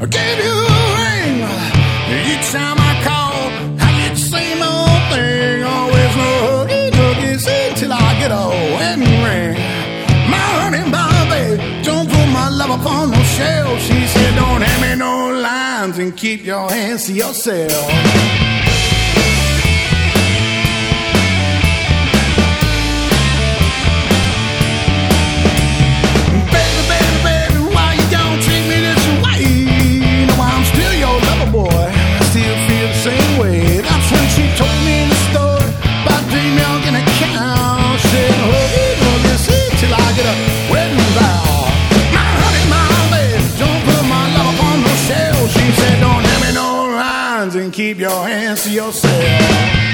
gave you a ring. Each time I call, I get the same old thing. Always no hooky, see till I get a wedding ring. My honey, my baby, don't put my love upon no shelf. She said, don't hand me no lines and keep your hands to yourself. And keep your hands to yourself.